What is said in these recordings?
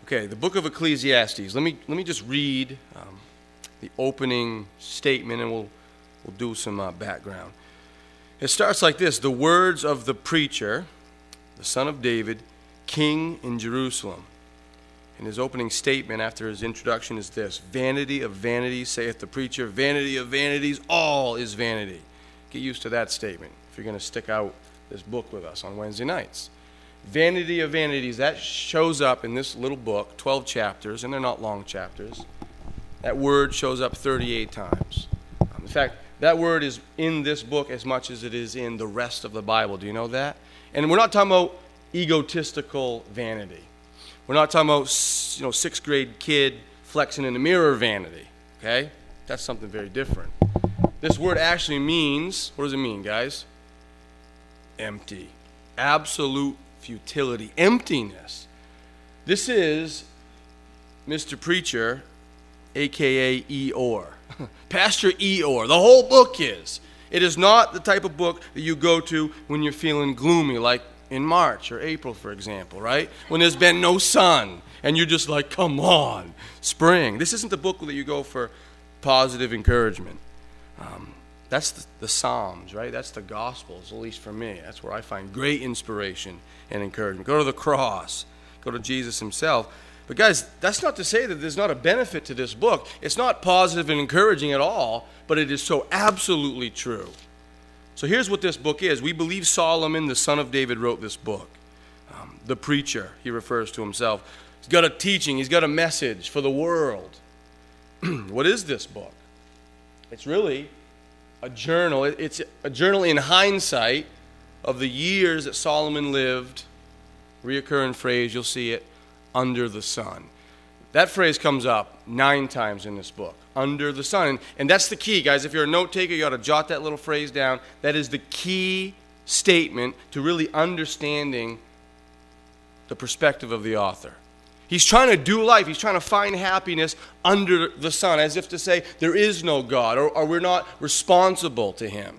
Okay, the book of Ecclesiastes. Let me just read the opening statement, and we'll do some background. It starts like this: the words of the preacher, the son of David, king in Jerusalem. And his opening statement after his introduction is this: vanity of vanities, saith the preacher, vanity of vanities, all is vanity. Get used to that statement if you're going to stick out this book with us on Wednesday nights. Vanity of vanities, that shows up in this little book, 12 chapters, and they're not long chapters. That word shows up 38 times. In fact, that word is in this book as much as it is in the rest of the Bible. Do you know that? And we're not talking about egotistical vanity. We're not talking about, sixth grade kid flexing in the mirror vanity. Okay? That's something very different. This word actually means, what does it mean, guys? Empty. Absolute futility. Emptiness. This is Mr. Preacher, a.k.a. Eeyore. Pastor Eeyore. The whole book is. It is not the type of book that you go to when you're feeling gloomy, like in March or April, for example, right? When there's been no sun, and you're just like, come on, spring. This isn't the book that you go for positive encouragement. That's the Psalms, right? That's the Gospels, at least for me. That's where I find great inspiration and encouragement. Go to the cross. Go to Jesus himself. But guys, that's not to say that there's not a benefit to this book. It's not positive and encouraging at all, but it is so absolutely true. So here's what this book is. We believe Solomon, the son of David, wrote this book. The preacher, he refers to himself. He's got a teaching. He's got a message for the world. What is this book? It's really a journal. It's a journal in hindsight of the years that Solomon lived. Reoccurring phrase, you'll see it, under the sun. That phrase comes up 9 times in this book, under the sun. And that's the key, guys. If you're a note taker, you ought to jot that little phrase down. That is the key statement to really understanding the perspective of the author. He's trying to do life. He's trying to find happiness under the sun, as if to say there is no God, or we're not responsible to him.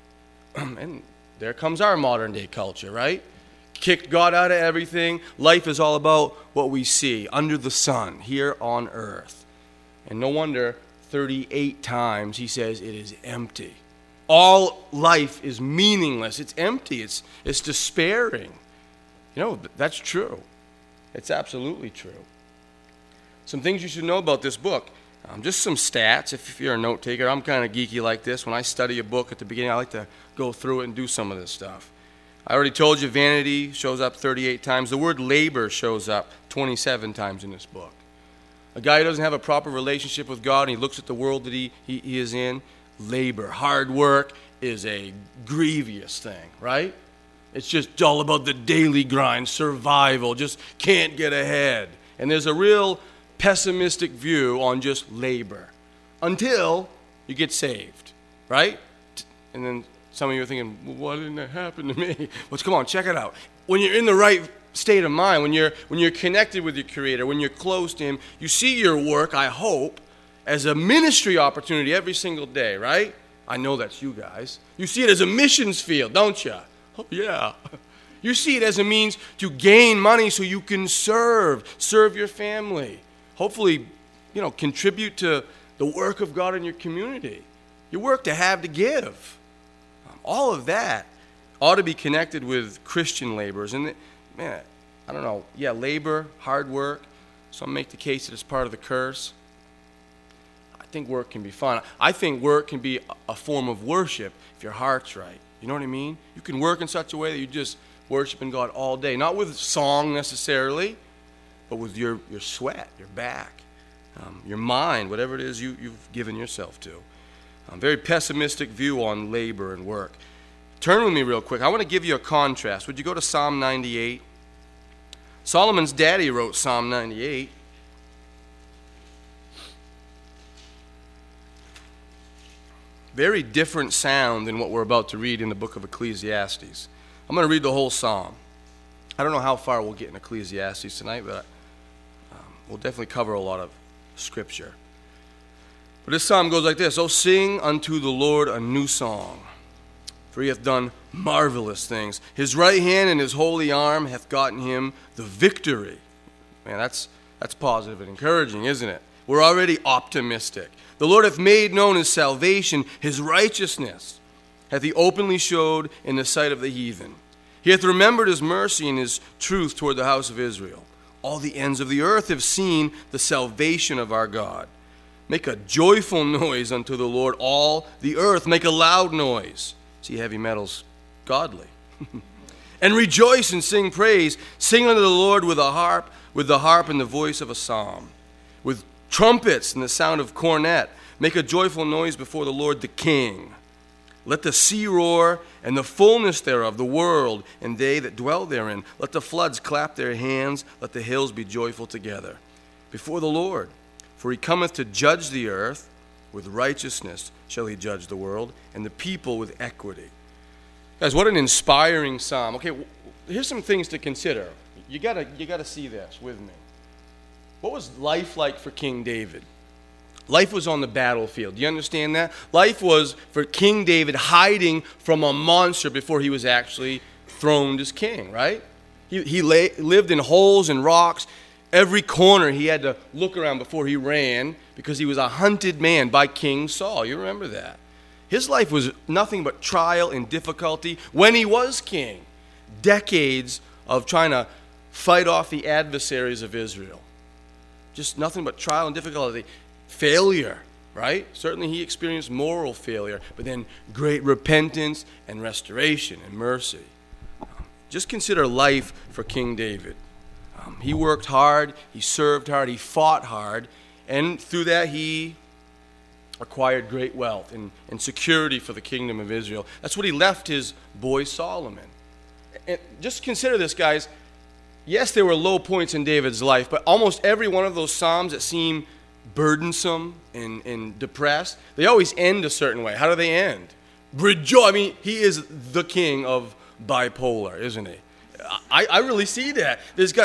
And there comes our modern day culture, right? Kicked God out of everything. Life is all about what we see under the sun here on earth. And no wonder 38 times he says it is empty. All life is meaningless. It's empty. It's despairing. That's true. It's absolutely true. Some things you should know about this book. Just some stats. If you're a note taker, I'm kind of geeky like this. When I study a book at the beginning, I like to go through it and do some of this stuff. I already told you vanity shows up 38 times. The word labor shows up 27 times in this book. A guy who doesn't have a proper relationship with God and he looks at the world that he is in, labor, hard work is a grievous thing, right? It's just all about the daily grind, survival, just can't get ahead. And there's a real pessimistic view on just labor until you get saved, right? And then some of you are thinking, well, why didn't that happen to me? Well, come on, check it out. When you're in the right state of mind, when you're connected with your Creator, when you're close to Him, you see your work, I hope, as a ministry opportunity every single day, right? I know that's you guys. You see it as a missions field, don't you? Oh, yeah. You see it as a means to gain money so you can serve your family. Hopefully, contribute to the work of God in your community. Your work to have to give. All of that ought to be connected with Christian laborers. And, man, I don't know. Yeah, labor, hard work. Some make the case that it's part of the curse. I think work can be fun. I think work can be a form of worship if your heart's right. You know what I mean? You can work in such a way that you're just worshiping God all day. Not with song necessarily, but with your sweat, your back, your mind, whatever it is you've given yourself to. Very pessimistic view on labor and work. Turn with me real quick. I want to give you a contrast. Would you go to Psalm 98? Solomon's daddy wrote Psalm 98. Very different sound than what we're about to read in the book of Ecclesiastes. I'm going to read the whole psalm. I don't know how far we'll get in Ecclesiastes tonight, but we'll definitely cover a lot of scripture. But this psalm goes like this: "O sing unto the Lord a new song, for he hath done marvelous things. His right hand and his holy arm hath gotten him the victory." Man, that's That's positive and encouraging, isn't it? We're already optimistic. The Lord hath made known his salvation, his righteousness hath he openly showed in the sight of the heathen. He hath remembered his mercy and his truth toward the house of Israel. All the ends of the earth have seen the salvation of our God. Make a joyful noise unto the Lord, all the earth. Make a loud noise. See, heavy metal's godly. And rejoice and sing praise. Sing unto the Lord with the harp and the voice of a psalm. With trumpets and the sound of cornet. Make a joyful noise before the Lord the King. Let the sea roar and the fullness thereof, the world and they that dwell therein. Let the floods clap their hands. Let the hills be joyful together before the Lord. For he cometh to judge the earth. With righteousness shall he judge the world, and the people with equity. Guys, what an inspiring psalm. Okay, here's some things to consider. You gotta see this with me. What was life like for King David? Life was on the battlefield. Do you understand that? Life was for King David hiding from a monster before he was actually throned as king, right? He lived in holes and rocks. Every corner he had to look around before he ran because he was a hunted man by King Saul. You remember that? His life was nothing but trial and difficulty when he was king. Decades of trying to fight off the adversaries of Israel. Just nothing but trial and difficulty. Failure, right? Certainly he experienced moral failure, but then great repentance and restoration and mercy. Just consider life for King David. He worked hard, he served hard, he fought hard, and through that he acquired great wealth and security for the kingdom of Israel. That's what he left his boy Solomon. And just consider this, guys. Yes, there were low points in David's life, but almost every one of those psalms that seem burdensome and depressed, they always end a certain way. How do they end? Rejoice. I mean, he is the king of bipolar, isn't he? I really see that.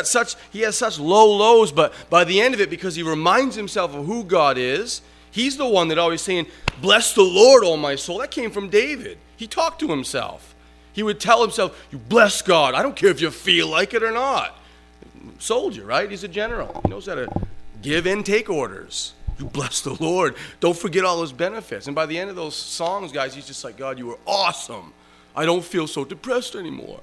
He has such low lows, but by the end of it, because he reminds himself of who God is, he's the one that always saying, bless the Lord, O my soul. That came from David. He talked to himself. He would tell himself, you bless God. I don't care if you feel like it or not. Soldier, right? He's a general. He knows how to give and take orders. You bless the Lord. Don't forget all his benefits. And by the end of those songs, guys, he's just like, God, you were awesome. I don't feel so depressed anymore.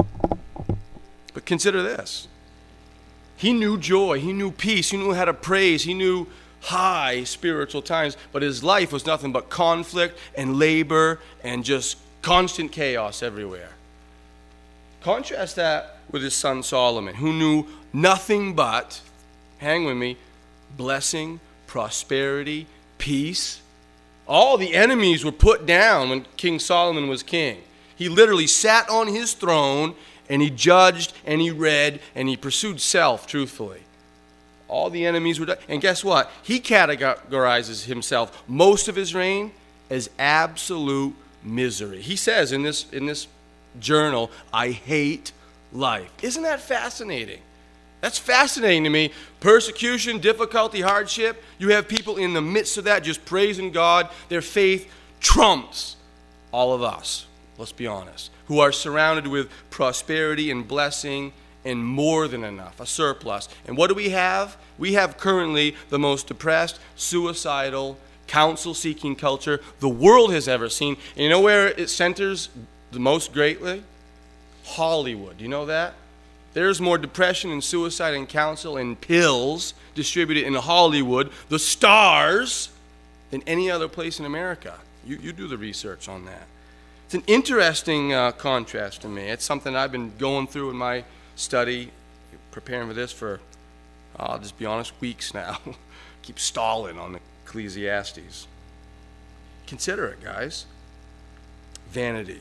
But consider this. He knew joy. He knew peace. He knew how to praise. He knew high spiritual times. But his life was nothing but conflict and labor and just constant chaos everywhere. Contrast that with his son Solomon, who knew nothing but, hang with me, blessing, prosperity, peace. All the enemies were put down when King Solomon was king. He literally sat on his throne and he judged and he read and he pursued self truthfully. All the enemies were done. And guess what? He categorizes himself, most of his reign, as absolute misery. He says in this journal, I hate life. Isn't that fascinating? That's fascinating to me. Persecution, difficulty, hardship. You have people in the midst of that just praising God. Their faith trumps all of us, let's be honest, who are surrounded with prosperity and blessing and more than enough, a surplus. And what do we have? We have currently the most depressed, suicidal, counsel-seeking culture the world has ever seen. And you know where it centers the most greatly? Hollywood. Do you know that? There's more depression and suicide and counsel and pills distributed in Hollywood, the stars, than any other place in America. You do the research on that. It's an interesting contrast to me. It's something I've been going through in my study, preparing for this for, I'll just be honest, weeks now. Keep stalling on Ecclesiastes. Consider it, guys. Vanity.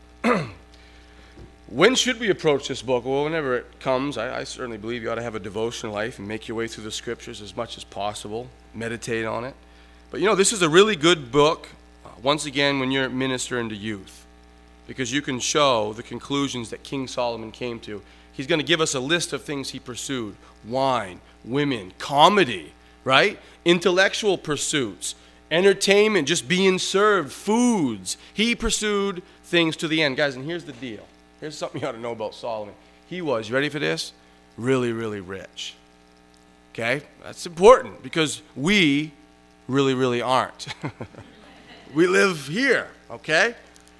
When should we approach this book? Well, whenever it comes. I certainly believe you ought to have a devotional life and make your way through the scriptures as much as possible. Meditate on it. But this is a really good book, once again, when you're ministering to youth, because you can show the conclusions that King Solomon came to. He's going to give us a list of things he pursued. Wine, women, comedy, right? Intellectual pursuits, entertainment, just being served, foods. He pursued things to the end. Guys, and here's the deal. Here's something you ought to know about Solomon. He was, you ready for this? Really, really rich. Okay? That's important because we really, really aren't. We live here, okay?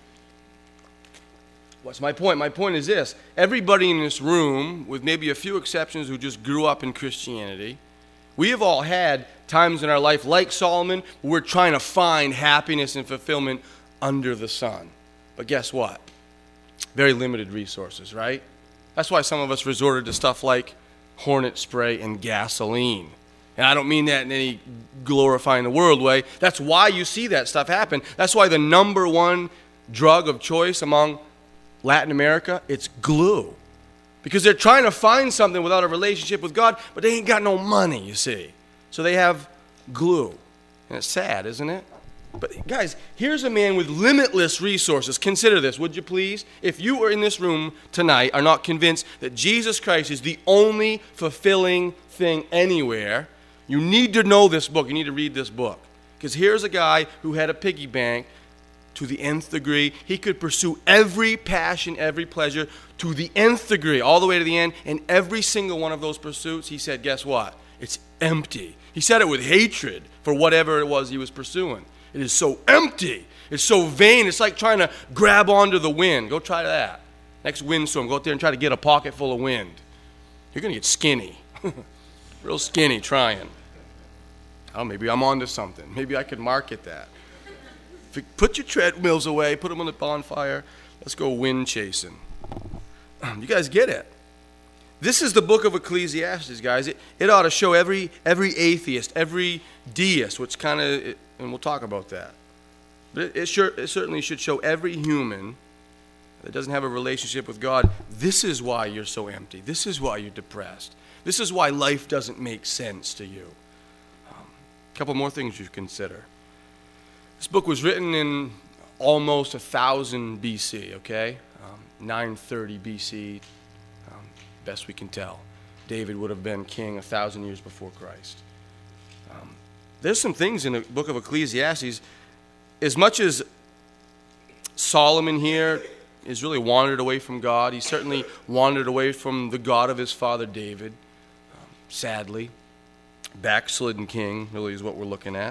What's my point? My point is this. Everybody in this room, with maybe a few exceptions who just grew up in Christianity, we have all had times in our life, like Solomon, where we're trying to find happiness and fulfillment under the sun. But guess what? Very limited resources, right? That's why some of us resorted to stuff like Hornet spray and gasoline. And I don't mean that in any glorifying the world way. That's why you see that stuff happen. That's why the number one drug of choice among Latin America, it's glue. Because they're trying to find something without a relationship with God, but they ain't got no money, you see. So they have glue. And it's sad, isn't it? But guys, here's a man with limitless resources. Consider this, would you please? If you are in this room tonight are not convinced that Jesus Christ is the only fulfilling thing anywhere, you need to know this book. You need to read this book. Because here's a guy who had a piggy bank to the nth degree. He could pursue every passion, every pleasure to the nth degree, all the way to the end. And every single one of those pursuits, he said, guess what? It's empty. He said it with hatred for whatever it was he was pursuing. It is so empty. It's so vain. It's like trying to grab onto the wind. Go try that. Next windstorm, go out there and try to get a pocket full of wind. You're going to get skinny. Real skinny trying. Oh, maybe I'm onto something. Maybe I could market that. Put your treadmills away. Put them on the bonfire. Let's go wind chasing. You guys get it. This is the book of Ecclesiastes, guys. It ought to show every atheist, every deist, which kind of, and we'll talk about that. But it certainly should show every human that doesn't have a relationship with God, this is why you're so empty. This is why you're depressed. This is why life doesn't make sense to you. A couple more things you should consider. This book was written in almost 1000 BC, okay? 930 BC, best we can tell. David would have been king 1,000 years before Christ. There's some things in the book of Ecclesiastes. As much as Solomon here is really wandered away from God, he certainly wandered away from the God of his father David, sadly. Backslidden king, really is what we're looking at.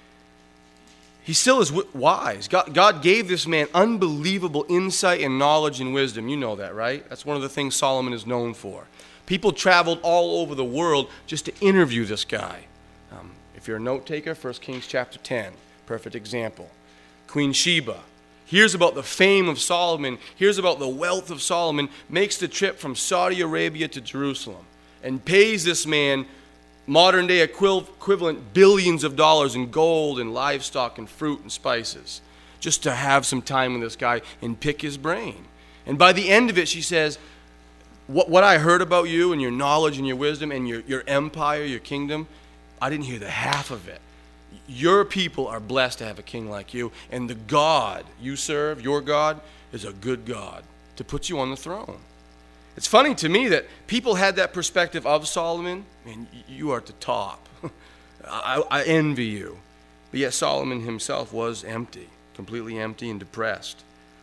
He still is wise. God gave this man unbelievable insight and knowledge and wisdom. You know that, right? That's one of the things Solomon is known for. People traveled all over the world just to interview this guy. If you're a note taker, 1 Kings chapter 10, perfect example. Queen Sheba hears about the fame of Solomon, hears about the wealth of Solomon, makes the trip from Saudi Arabia to Jerusalem, and pays this man modern day equivalent billions of dollars in gold and livestock and fruit and spices just to have some time with this guy and pick his brain. And by the end of it, she says, what I heard about you and your knowledge and your wisdom and your empire, your kingdom, I didn't hear the half of it. Your people are blessed to have a king like you, and the God you serve, your God, is a good God to put you on the throne. It's funny to me that people had that perspective of Solomon. Man, you are at the top. I envy you. But yet Solomon himself was empty, completely empty and depressed.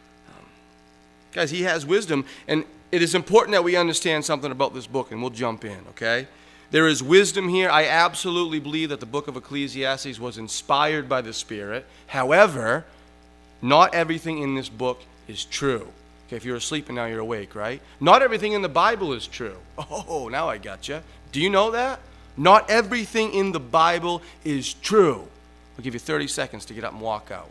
Guys, he has wisdom, and it is important that we understand something about this book, and we'll jump in, okay? There is wisdom here. I absolutely believe that the book of Ecclesiastes was inspired by the Spirit. However, not everything in this book is true. Okay, if you're asleep and now you're awake, right? Not everything in the Bible is true. Oh, now I got you. Do you know that? Not everything in the Bible is true. I'll give you 30 seconds to get up and walk out.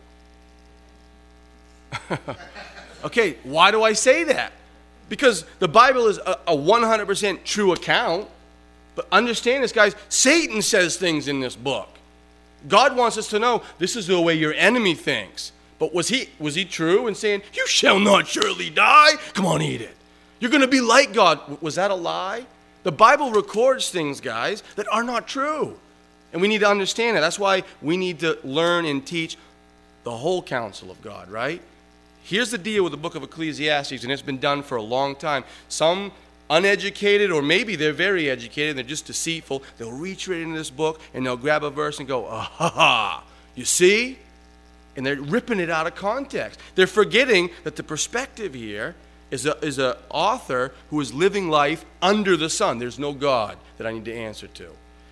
Okay, why do I say that? Because the Bible is a 100% true account. But understand this, guys. Satan says things in this book. God wants us to know this is the way your enemy thinks. But was he true in saying, you shall not surely die? Come on, eat it. You're going to be like God. Was that a lie? The Bible records things, guys, that are not true. And we need to understand that. That's why we need to learn and teach the whole counsel of God, right? Here's the deal with the book of Ecclesiastes, and it's been done for a long time. Some uneducated, or maybe they're very educated, they're just deceitful, they'll reach right into this book, and they'll grab a verse and go, ah, you see? And they're ripping it out of context. They're forgetting that the perspective here is an author who is living life under the sun. There's no God that I need to answer to.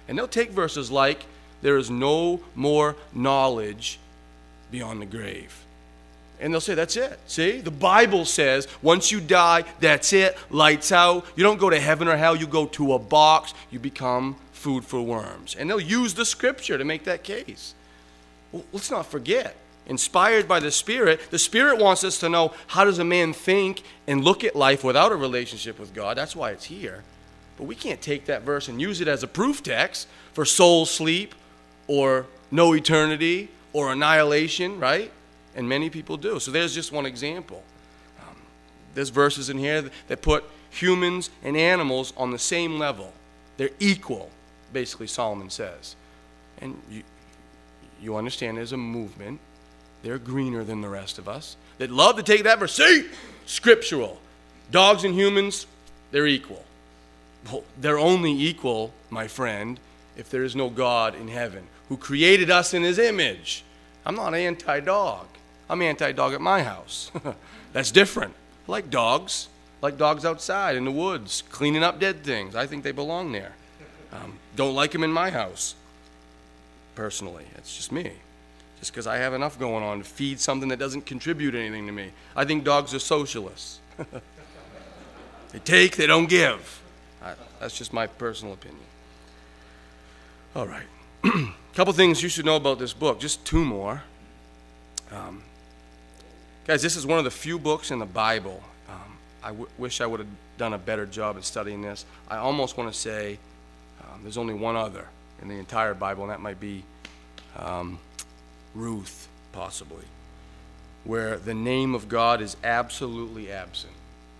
And they'll take verses like, there is no more knowledge beyond the grave. And they'll say, that's it. See, the Bible says once you die, that's it, lights out. You don't go to heaven or hell, you go to a box, you become food for worms. And they'll use the scripture to make that case. Well, let's not forget, inspired by the Spirit wants us to know, how does a man think and look at life without a relationship with God? That's why it's here. But we can't take that verse and use it as a proof text for soul sleep or no eternity or annihilation, right? And many people do. So there's just one example. There's verses in here that put humans and animals on the same level. They're equal, basically, Solomon says. And you understand there's a movement. They're greener than the rest of us. They'd love to take that verse. See, scriptural. Dogs and humans, they're equal. Well, they're only equal, my friend, if there is no God in heaven who created us in his image. I'm not anti-dog. I'm anti-dog at my house. That's different. I like dogs outside in the woods, cleaning up dead things. I think they belong there. Don't like them in my house, personally. It's just me. Just because I have enough going on to feed something that doesn't contribute anything to me. I think dogs are socialists. They take, they don't give. That's just my personal opinion. All right. A couple things you should know about this book. Just two more. Guys, this is one of the few books in the Bible. I wish I would have done a better job at studying this. I almost want to say there's only one other in the entire Bible, and that might be Ruth, possibly, where the name of God is absolutely absent.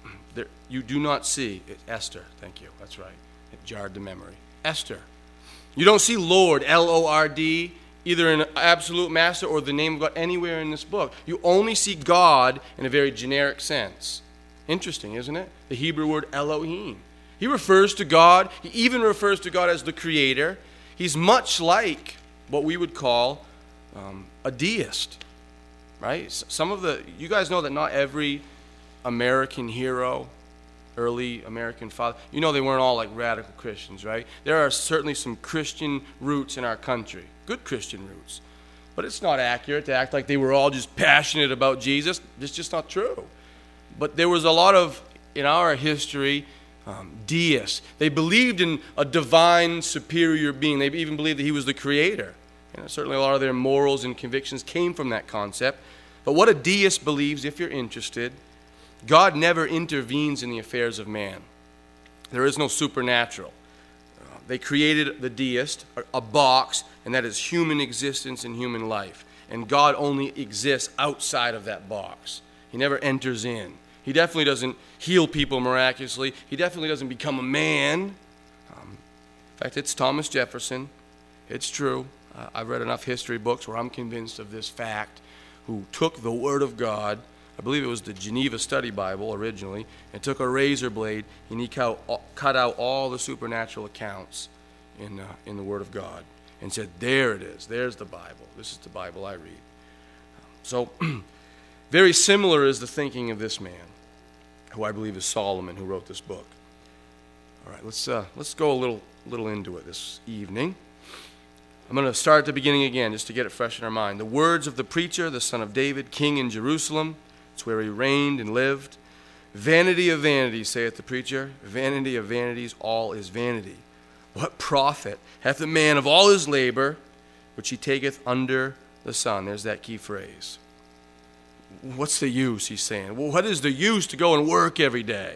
You do not see Esther. Thank you. That's right. It jarred the memory. Esther. You don't see Lord, L-O-R-D, either in absolute master or the name of God anywhere in this book. You only see God in a very generic sense. Interesting, isn't it? The Hebrew word Elohim. He refers to God. He even refers to God as the creator. He's much like what we would call a deist, right? You guys know that not every American hero, early American father, they weren't all like radical Christians, right? There are certainly some Christian roots in our country, good Christian roots. But it's not accurate to act like they were all just passionate about Jesus. It's just not true. But there was a lot of, in our history, deists. They believed in a divine, superior being. They even believed that he was the creator. Certainly a lot of their morals and convictions came from that concept. But what a deist believes, if you're interested, God never intervenes in the affairs of man. There is no supernatural. They created, the deist, a box, and that is human existence and human life. And God only exists outside of that box. He never enters in. He definitely doesn't heal people miraculously. He definitely doesn't become a man. In fact, it's Thomas Jefferson. It's true. I've read enough history books where I'm convinced of this fact, who took the Word of God, I believe it was the Geneva Study Bible originally, and took a razor blade and he cut out all the supernatural accounts in the Word of God and said, there it is. There's the Bible. This is the Bible I read. So very similar is the thinking of this man, who I believe is Solomon, who wrote this book. All right, let's go a little into it this evening. I'm going to start at the beginning again, just to get it fresh in our mind. The words of the preacher, the son of David, king in Jerusalem. It's where he reigned and lived. Vanity of vanities, saith the preacher. Vanity of vanities, all is vanity. What profit hath the man of all his labor, which he taketh under the sun? There's that key phrase. What's the use, he's saying? Well, what is the use to go and work every day?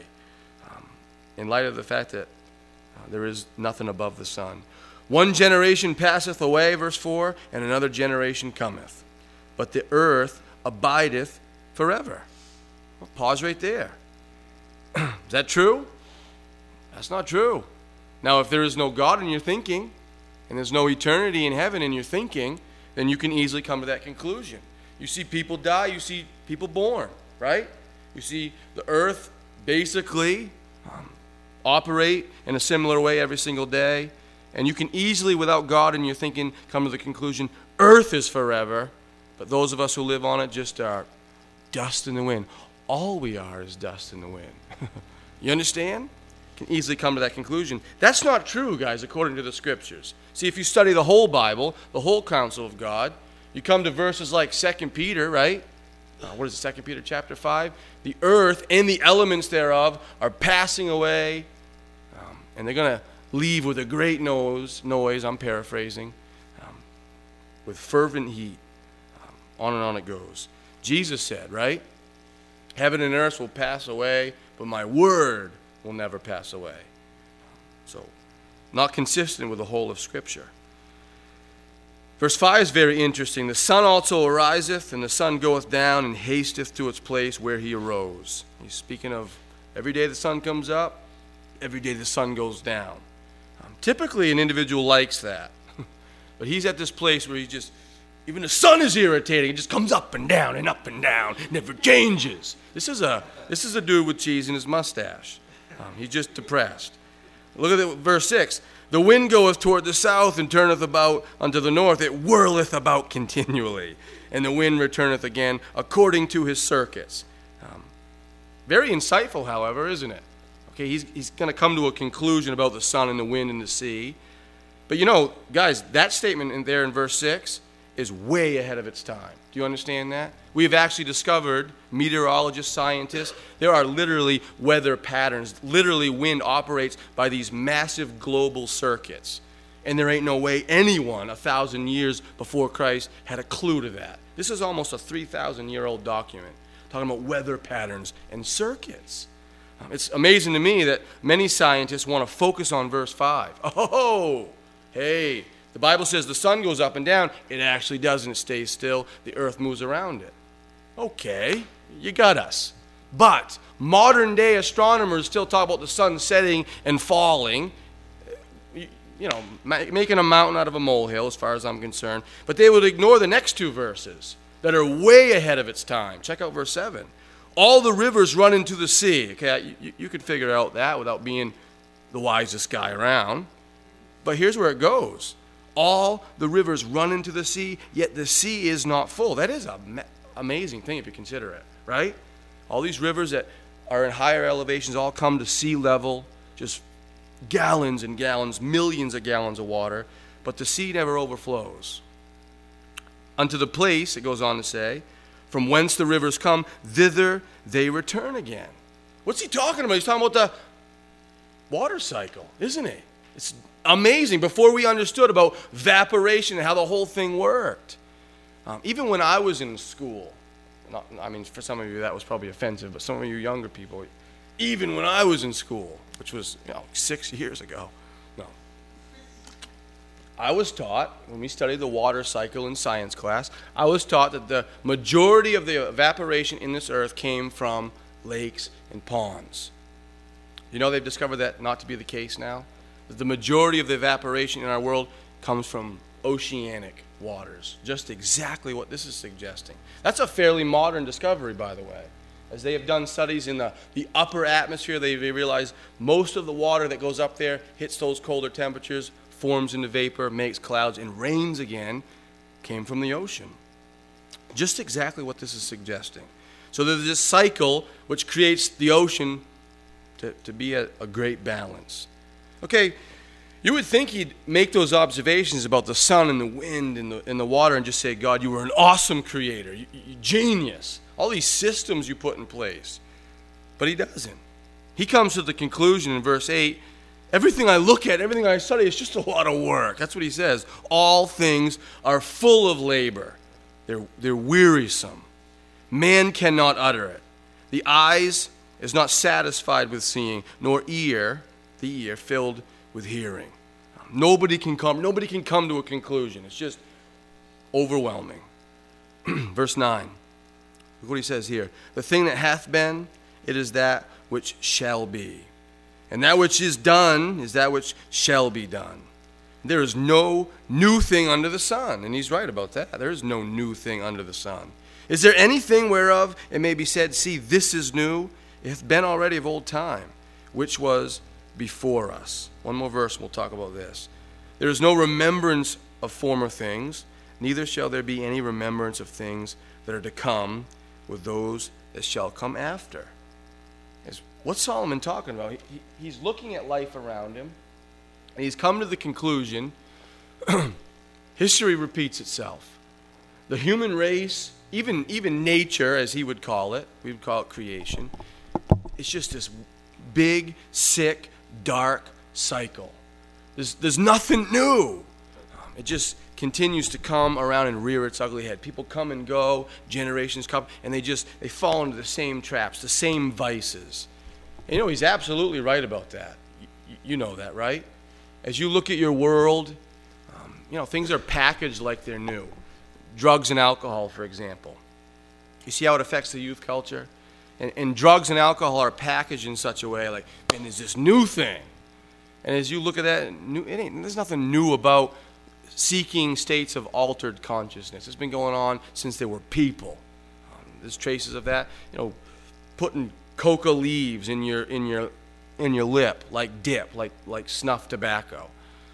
In light of the fact that there is nothing above the sun. One generation passeth away, verse 4, and another generation cometh. But the earth abideth forever. Well, pause right there. Is that true? That's not true. Now, if there is no God in your thinking, and there's no eternity in heaven in your thinking, then you can easily come to that conclusion. You see people die, you see people born, right? You see the earth basically operate in a similar way every single day. And you can easily, without God in your thinking, come to the conclusion, earth is forever, but those of us who live on it just are dust in the wind. All we are is dust in the wind. You understand? can easily come to that conclusion. That's not true, guys, according to the Scriptures. See, if you study the whole Bible, the whole counsel of God, you come to verses like 2 Peter, right? What is it, 2 Peter chapter 5? The earth and the elements thereof are passing away, and they're going to leave with a great noise, I'm paraphrasing, with fervent heat. On and on it goes. Jesus said, right? Heaven and earth will pass away, but my word will never pass away. So, not consistent with the whole of Scripture. Verse 5 is very interesting. The sun also ariseth, and the sun goeth down, and hasteth to its place where he arose. He's speaking of every day the sun comes up, every day the sun goes down. Typically, an individual likes that. But he's at this place where even the sun is irritating. It just comes up and down, never changes. This is a dude with cheese in his mustache. He's just depressed. Look at verse 6. The wind goeth toward the south and turneth about unto the north. It whirleth about continually. And the wind returneth again according to his circuits. Very insightful, however, isn't it? Okay, he's going to come to a conclusion about the sun and the wind and the sea. But guys, that statement in verse 6 is way ahead of its time. Do you understand that? We have actually discovered, meteorologists, scientists, there are literally weather patterns. Literally, wind operates by these massive global circuits. And there ain't no way anyone 1,000 years before Christ had a clue to that. This is almost a 3,000-year-old document talking about weather patterns and circuits. It's amazing to me that many scientists want to focus on verse 5. Oh, hey, the Bible says the sun goes up and down. It actually doesn't. It stays still. The earth moves around it. Okay, you got us. But modern-day astronomers still talk about the sun setting and falling, making a mountain out of a molehill as far as I'm concerned. But they would ignore the next two verses that are way ahead of its time. Check out verse 7. All the rivers run into the sea. Okay, you could figure out that without being the wisest guy around. But here's where it goes. All the rivers run into the sea, yet the sea is not full. That is an amazing thing if you consider it, right? All these rivers that are in higher elevations all come to sea level, just gallons and gallons, millions of gallons of water, but the sea never overflows. Unto the place, it goes on to say, from whence the rivers come, thither they return again. What's he talking about? He's talking about the water cycle, isn't he? It's amazing. Before we understood about evaporation and how the whole thing worked. Even when I was in school, for some of you that was probably offensive, but some of you younger people, even when I was in school, which was 6 years ago, I was taught, when we studied the water cycle in science class, I was taught that the majority of the evaporation in this earth came from lakes and ponds. They've discovered that not to be the case now? That the majority of the evaporation in our world comes from oceanic waters. Just exactly what this is suggesting. That's a fairly modern discovery, by the way. As they have done studies in the upper atmosphere, they realize most of the water that goes up there hits those colder temperatures, forms into vapor, makes clouds, and rains again, came from the ocean. Just exactly what this is suggesting. So there's this cycle which creates the ocean to be a great balance. Okay, you would think he'd make those observations about the sun and the wind and the water and just say, God, you were an awesome creator, you genius, all these systems you put in place. But he doesn't. He comes to the conclusion in verse 8, everything I look at, everything I study is just a lot of work. That's what he says. All things are full of labor. They're wearisome. Man cannot utter it. The eyes is not satisfied with seeing, nor the ear filled with hearing. Nobody can come to a conclusion. It's just overwhelming. Verse 9. Look what he says here. The thing that hath been, it is that which shall be. And that which is done is that which shall be done. There is no new thing under the sun. And he's right about that. There is no new thing under the sun. Is there anything whereof it may be said, see, this is new? It hath been already of old time, which was before us. One more verse and we'll talk about this. There is no remembrance of former things, neither shall there be any remembrance of things that are to come with those that shall come after. what's Solomon talking about? He's looking at life around him, and he's come to the conclusion, history repeats itself. The human race, even nature, as he would call it, we would call it creation, it's just this big, sick, dark cycle. There's nothing new. It just continues to come around and rear its ugly head. People come and go, generations come, and they fall into the same traps, the same vices. And he's absolutely right about that. You know that, right? As you look at your world, things are packaged like they're new. Drugs and alcohol, for example. You see how it affects the youth culture? And drugs and alcohol are packaged in such a way, like, man, there's this new thing. And as you look at that, there's nothing new about seeking states of altered consciousness. It's been going on since there were people. There's traces of that. Putting coca leaves in your lip, like dip, like snuff tobacco.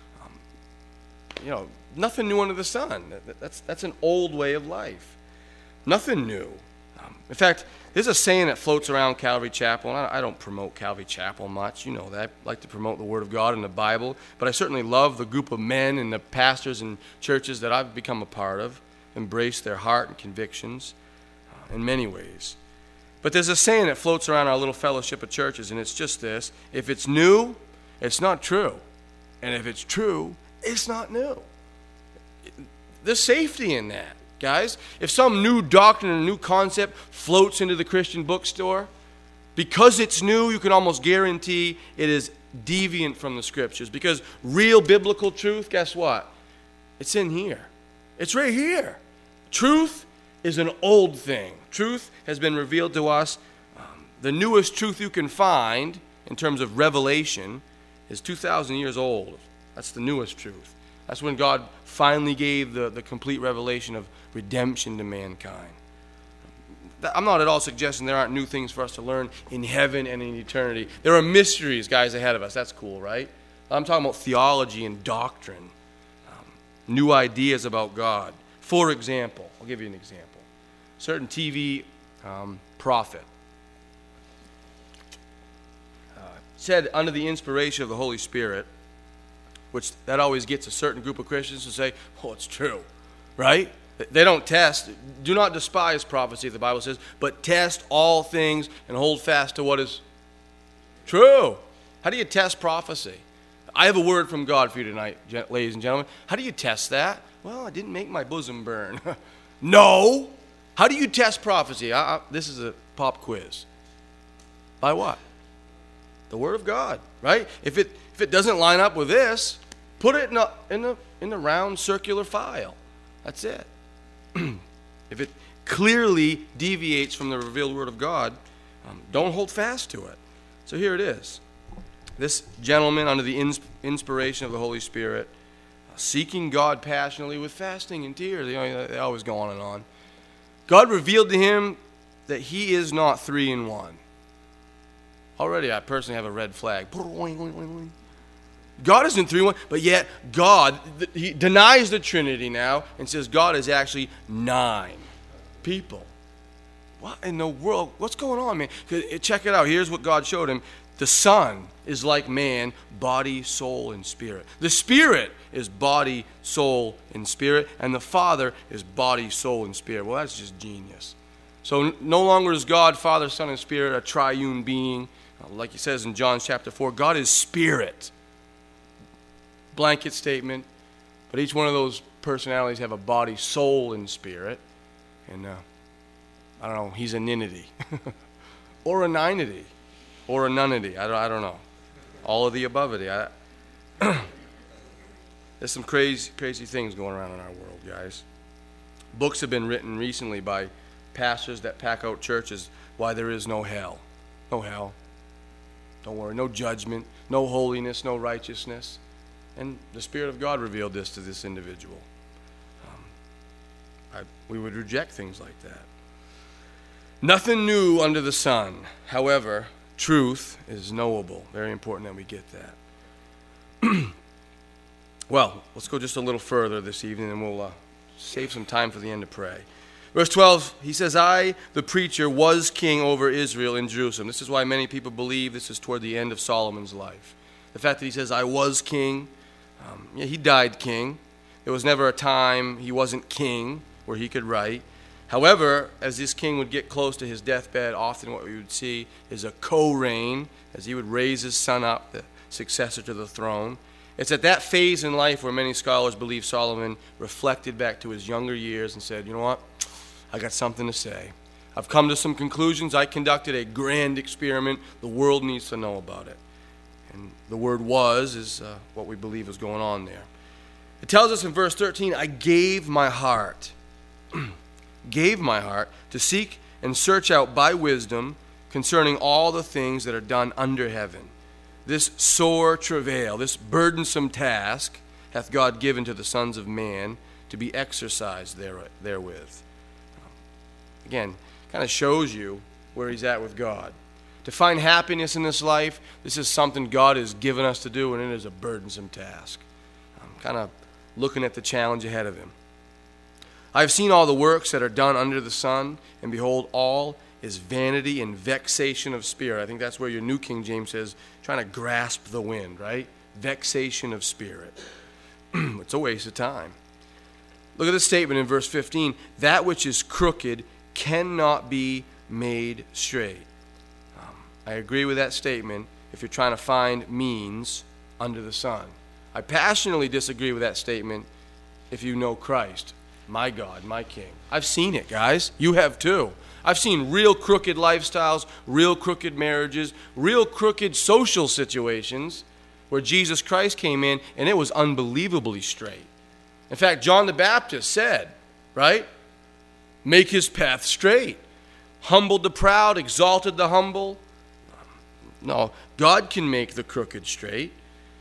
Nothing new under the sun. That's an old way of life. Nothing new. In fact, there's a saying that floats around Calvary Chapel, and I don't promote Calvary Chapel much. You know that. I like to promote the Word of God and the Bible, but I certainly love the group of men and the pastors and churches that I've become a part of, embrace their heart and convictions in many ways. But there's a saying that floats around our little fellowship of churches, and it's just this: if it's new, it's not true. And if it's true, it's not new. There's safety in that, guys. If some new doctrine or new concept floats into the Christian bookstore, because it's new, you can almost guarantee it is deviant from the Scriptures. Because real biblical truth, guess what? It's in here. It's right here. Truth is an old thing. Truth has been revealed to us. The newest truth you can find in terms of revelation is 2,000 years old. That's the newest truth. That's when God finally gave the complete revelation of redemption to mankind. I'm not at all suggesting there aren't new things for us to learn in heaven and in eternity. There are mysteries, guys, ahead of us. That's cool, right? I'm talking about theology and doctrine, new ideas about God. For example, I'll give you an example. Certain TV prophet said under the inspiration of the Holy Spirit, which that always gets a certain group of Christians to say, oh, it's true, right? They don't test. Do not despise prophecy, the Bible says, but test all things and hold fast to what is true. How do you test prophecy? I have a word from God for you tonight, ladies and gentlemen. How do you test that? Well, I didn't make my bosom burn. No. How do you test prophecy? This is a pop quiz. By what? The Word of God, right? If it doesn't line up with this, put it in the round circular file. That's it. If it clearly deviates from the revealed Word of God, don't hold fast to it. So here it is. This gentleman, under the inspiration of the Holy Spirit, seeking God passionately with fasting and tears. They always go on and on. God revealed to him that he is not 3 in 1. Already, I personally have a red flag. God isn't 3 in 1, but yet God, he denies the Trinity now and says God is actually 9 people. What in the world? What's going on, man? Check it out. Here's what God showed him. The Son is like man, body, soul, and spirit. The Spirit is body, soul, and spirit, and the Father is body, soul, and spirit. Well, that's just genius. So no longer is God, Father, Son, and Spirit a triune being. Like he says in John chapter 4, God is spirit. Blanket statement. But each one of those personalities have a body, soul, and spirit. And I don't know, he's a ninity. Or a ninety. Or a nonity. I don't know. All of the above-ity. There's some crazy things going around in our world, guys. Books have been written recently by pastors that pack out churches why there is no hell. No hell. Don't worry. No judgment. No holiness. No righteousness. And the Spirit of God revealed this to this individual. We would reject things like that. Nothing new under the sun. However, truth is knowable. Very important that we get that. Well, let's go just a little further this evening and we'll save some time for the end to pray. Verse 12, he says, I, the preacher, was king over Israel in Jerusalem. This is why many people believe this is toward the end of Solomon's life. The fact that he says, I was king. He died king. There was never a time he wasn't king where he could write. However, as this king would get close to his deathbed, often what we would see is a co-reign, as he would raise his son up, the successor to the throne. It's at that phase in life where many scholars believe Solomon reflected back to his younger years and said, you know what? I got something to say. I've come to some conclusions. I conducted a grand experiment. The world needs to know about it. And the word was is what we believe is going on there. It tells us in verse 13, I gave my heart, gave my heart to seek and search out by wisdom concerning all the things that are done under heaven. This sore travail, this burdensome task hath God given to the sons of man to be exercised therewith. Again, kind of shows you where he's at with God. To find happiness in this life, this is something God has given us to do, and it is a burdensome task. I'm kind of looking at the challenge ahead of him. I have seen all the works that are done under the sun, and behold, all is vanity and vexation of spirit. I think that's where your New King James says, trying to grasp the wind, right? Vexation of spirit. It's a waste of time. Look at the statement in verse 15. That which is crooked cannot be made straight. I agree with that statement if you're trying to find means under the sun. I passionately disagree with that statement if you know Christ, my God, my King. I've seen it, guys. You have too. I've seen real crooked lifestyles, real crooked marriages, real crooked social situations where Jesus Christ came in and it was unbelievably straight. In fact, John the Baptist said, right? Make his path straight. Humbled the proud, exalted the humble. No, God can make the crooked straight.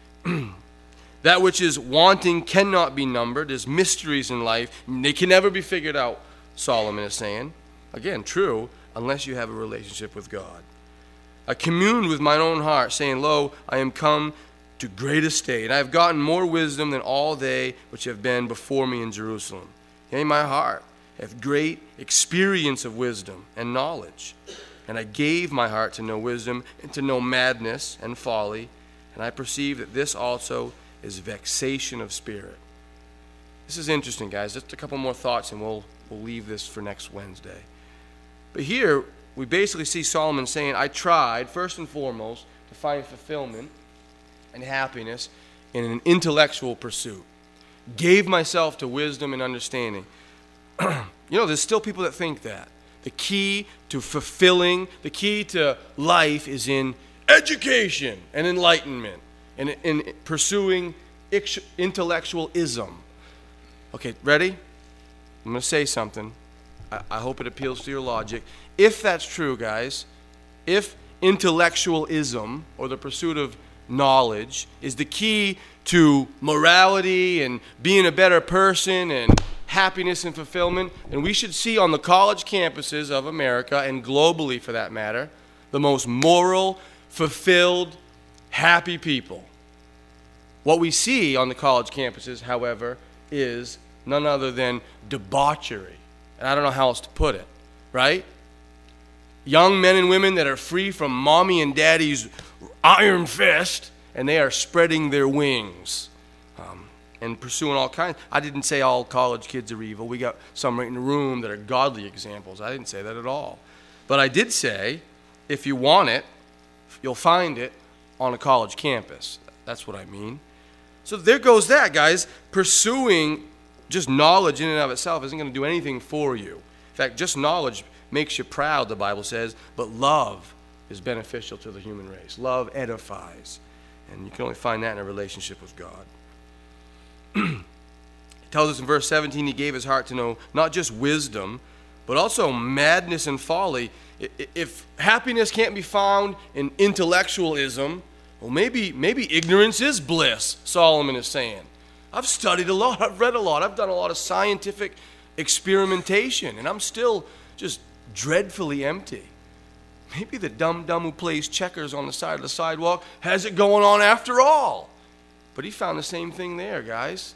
That which is wanting cannot be numbered. There's mysteries in life. They can never be figured out, Solomon is saying. Again, true, unless you have a relationship with God. I communed with mine own heart, saying, Lo, I am come to great estate, and I have gotten more wisdom than all they which have been before me in Jerusalem. Yea, my heart hath great experience of wisdom and knowledge. And I gave my heart to know wisdom and to know madness and folly. And I perceive that this also is vexation of spirit. This is interesting, guys. Just a couple more thoughts and we'll leave this for next Wednesday. But here, we basically see Solomon saying, I tried, first and foremost, to find fulfillment and happiness in an intellectual pursuit. Gave myself to wisdom and understanding. There's still people that think that. The key to fulfilling, the key to life is in education and enlightenment and in pursuing intellectualism. Okay, ready? I'm going to say something. I hope it appeals to your logic. If that's true, guys, if intellectualism or the pursuit of knowledge is the key to morality and being a better person and happiness and fulfillment, and we should see on the college campuses of America and globally for that matter, the most moral, fulfilled, happy people. What we see on the college campuses, however, is none other than debauchery. And I don't know how else to put it, right? Young men and women that are free from mommy and daddy's iron fist, and they are spreading their wings. And pursuing all kinds. I didn't say all college kids are evil. We got some right in the room that are godly examples. I didn't say that at all. But I did say, if you want it, you'll find it on a college campus. That's what I mean. So there goes that, guys. Pursuing just knowledge in and of itself isn't going to do anything for you. In fact, just knowledge makes you proud, the Bible says, but love is beneficial to the human race. Love edifies. And you can only find that in a relationship with God. It tells us in verse 17, he gave his heart to know not just wisdom, but also madness and folly. If happiness can't be found in intellectualism, well, maybe ignorance is bliss, Solomon is saying. I've studied a lot, I've read a lot, I've done a lot of scientific experimentation, and I'm still just dreadfully empty. Maybe the dumb who plays checkers on the side of the sidewalk has it going on after all. But he found the same thing there, guys.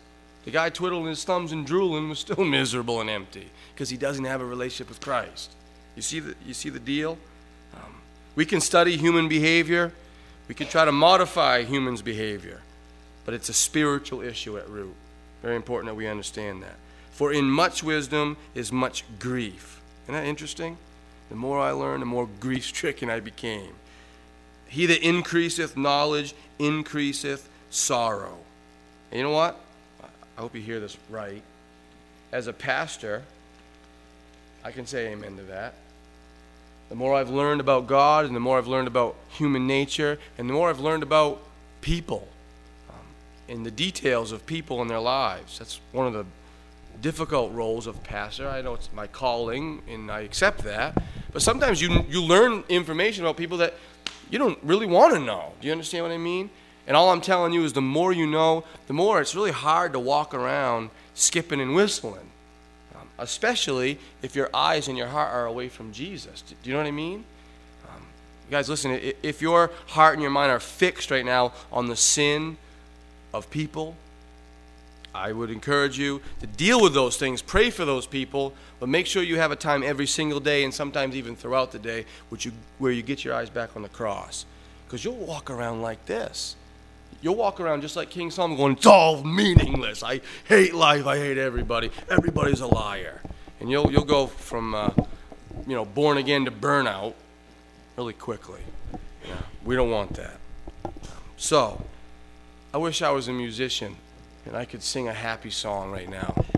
The guy twiddling his thumbs and drooling was still miserable and empty because he doesn't have a relationship with Christ. You see the deal? We can study human behavior. We can try to modify humans' behavior. But it's a spiritual issue at root. Very important that we understand that. For in much wisdom is much grief. Isn't that interesting? The more I learned, the more grief-stricken I became. He that increaseth knowledge increaseth sorrow. And you know what? I hope you hear this right. As a pastor, I can say amen to that. The more I've learned about God and the more I've learned about human nature and the more I've learned about people and the details of people and their lives. That's one of the difficult roles of pastor. I know it's my calling and I accept that. But sometimes you learn information about people that you don't really want to know. Do you understand what I mean? And all I'm telling you is the more you know, the more it's really hard to walk around skipping and whistling. Especially if your eyes and your heart are away from Jesus. Do you know what I mean? You guys, listen, if your heart and your mind are fixed right now on the sin of people, I would encourage you to deal with those things, pray for those people, but make sure you have a time every single day and sometimes even throughout the day where you get your eyes back on the cross. Because you'll walk around like this. You'll walk around just like King Solomon going, it's all meaningless. I hate life. I hate everybody. Everybody's a liar. And you'll go from born again to burnout really quickly. We don't want that. So, I wish I was a musician and I could sing a happy song right now.